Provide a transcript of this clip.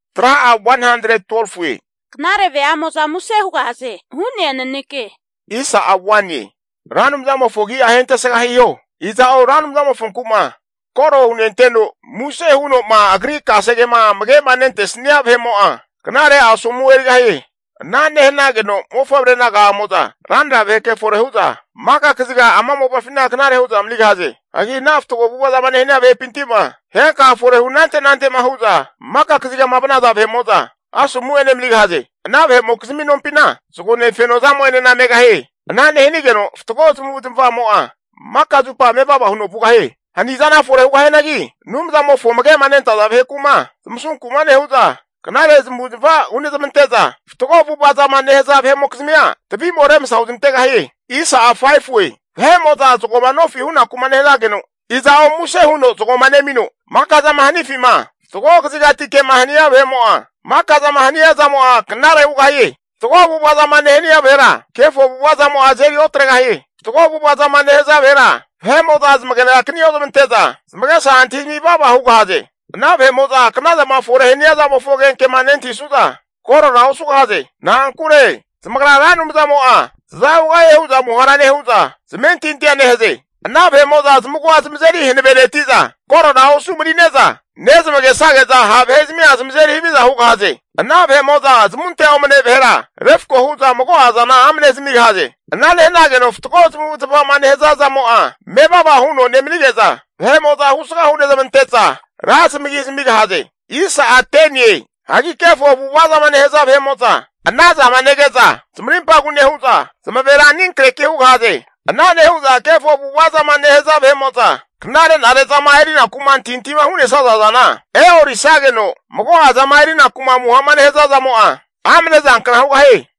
Tra a 112 we. Knare veamos a muse hugaze. Huni neke. Isa a wani. Ranum zamo fogi a hente sega hiyo. Isa o ranum zamo funkuma. Koro unentendo muse huno ma agrika sege ma mge nente sniab hemo a. Knare a sumu eriga hi. Nane henage no mofabre naga moza. Randa veke fore huza. Maka kiziga ama mopafina knare huza amligaze. Agi nafto ko buwa zamane hena ve pintima. Heka fore hunante nante mahuza. Maka kiziga mabana za ve moza. Asu muene mligaze. Na ve mokizimi nompina. Sukone fenoza moene na mega he. Nane henige no ftoko tumu timfa moa. Maka zupa mebaba huno buga he. Hanizana fore huga henagi. Numza mo fomage manenta za ve kuma. Msun kumane huza. Kanale zimbuziva unizamanteza. Ftoko buba zamane heza ve mokizimia. Tabi morem saudintega he. Isa a 5 way. Hemo za zokomanofi huna kumanela geno. Iza o muse huno zokomane mino. Maka za mahanifi ma. Soko kiziga tike mahania vemoa. Maka za mahania za moa. Kanare ugaye. Soko buba za manehenia vera. Kefo buba za moa zeri otregaye. Soko buba za maneheza vera. Hemo za zimagana kinyo zamanteza. Zimagasa antimi baba hugaze. Na hemo za kanaza mafore henia za mofogen ke manenti suza. Koro na usugaze. Na ankure. Zimagana ranum za moa. Za ugaye huza muharane huza. Zimenti intia neheze. Na hemo za zimugwa zimzeri hinebeletiza. Koro na usumulineza. Neze magesage za habezmi azmzeri hibiza hugaze. Na hemo za zmunte omne vera. Refko huza mugoza na amne zmigaze. Na lenage no ftko zmutba maneheza za moa. Mebaba huno nemligeza. Hemo za husga huneza menteza. Ras migaze. Isa atenye. Hagi kefo buwaza maneheza hemo za. Anaza manegeza. Zmrimpa gune huza. Zmavera ninkreke hugaze. Anane huza kefo buwaza maneheza hemo za. Knare nare zamairi na kuma tintima hune saza zana. Eo risage no. Moko azamairi na kuma muhamane heza za moa. Amne zankana huga he.